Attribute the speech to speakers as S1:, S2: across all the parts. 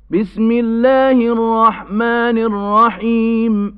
S1: بسم الله الرحمن الرحيم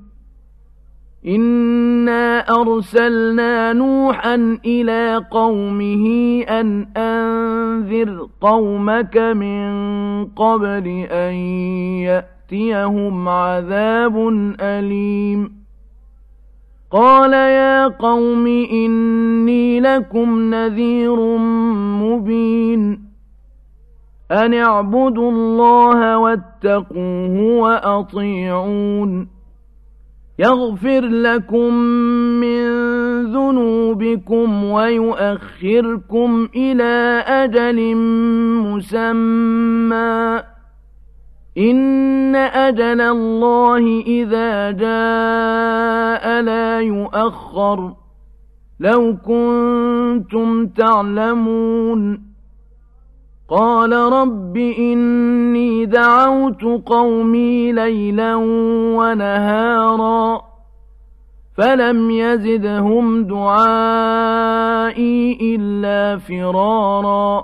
S1: إنا أرسلنا نوحا إلى قومه أن أنذر قومك من قبل أن يأتيهم عذاب أليم قال يا قوم إني لكم نذير مبين أن اعبدوا الله واتقوه وأطيعون يغفر لكم من ذنوبكم ويؤخركم إلى أجل مسمى إن أجل الله إذا جاء لا يؤخر لو كنتم تعلمون قال رب إني دعوت قومي ليلا ونهارا فلم يزدهم دعائي إلا فرارا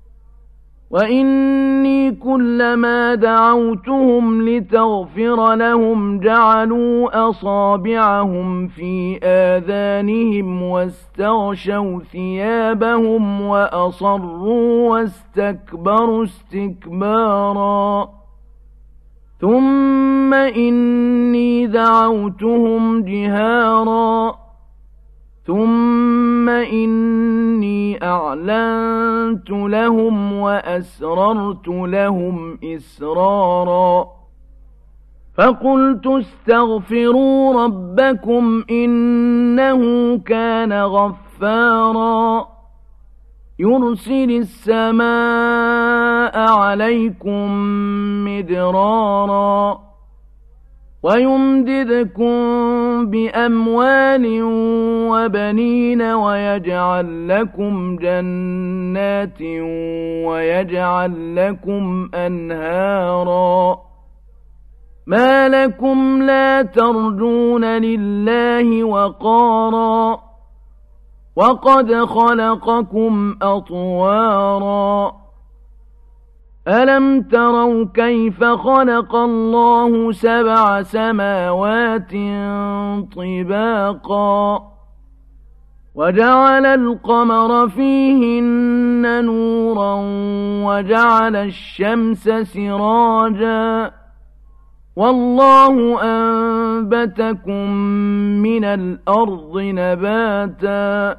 S1: وإني كلما دعوتهم لتغفر لهم جعلوا أصابعهم في آذانهم واستغشوا ثيابهم وأصروا واستكبروا استكبارا ثم إني دعوتهم جهارا ثم إني أعلنت لهم وأسررت لهم إسرارا فقلت استغفروا ربكم إنه كان غفارا يرسل السماء عليكم مدرارا ويمددكم بأموال وبنين ويجعل لكم جنات ويجعل لكم أنهارا ما لكم لا ترجون لله وقارا وقد خلقكم أطوارا ألم تروا كيف خلق الله 7 سماوات طباقا وجعل القمر فيهن نورا وجعل الشمس سراجا والله أنبتكم من الأرض نباتا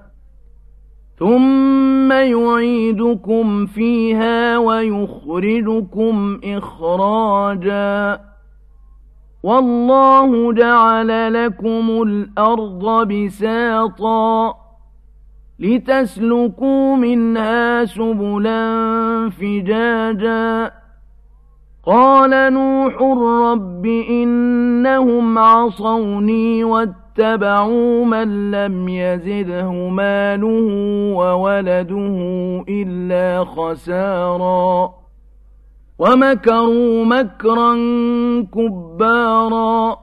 S1: ثم يعيدكم فيها ويخرجكم إخراجا والله جعل لكم الأرض بساطا لتسلكوا منها سبلا فجاجا قال نوح رب إنهم عصوني واتبعوا من لم يزده ماله وولده إلا خسارا ومكروا مكرا كبارا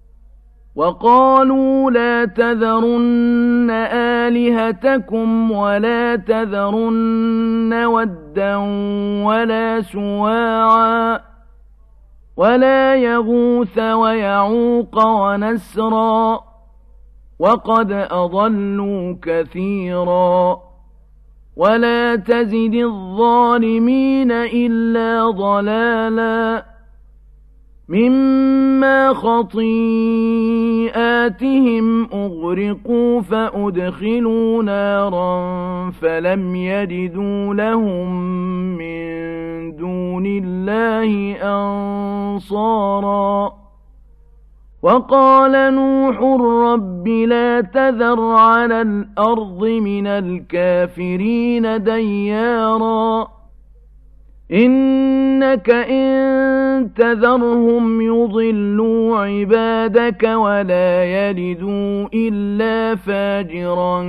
S1: وقالوا لا تذرن آلهتكم ولا تذرن ودا ولا سواعا ولا يغوث ويعوق ونسرا وقد أضلوا كثيرا ولا تزد الظالمين إلا ضلالا مما خطيئاتهم أغرقوا فأدخلوا نارا فلم يجدوا لهم من دون الله أنصارا وقال نوح رب لا تذر على الأرض من الكافرين ديارا إنك إن تذرهم يضلوا عبادك ولا يلدوا إلا فاجرا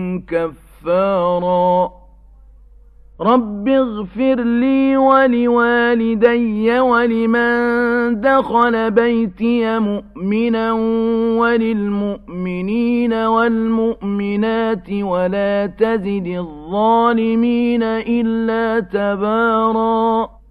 S1: كفارا رب اغفر لي ولوالدي ولمن دخل بيتي مؤمنا وللمؤمنين والمؤمنات ولا تزد الظالمين إلا تبارا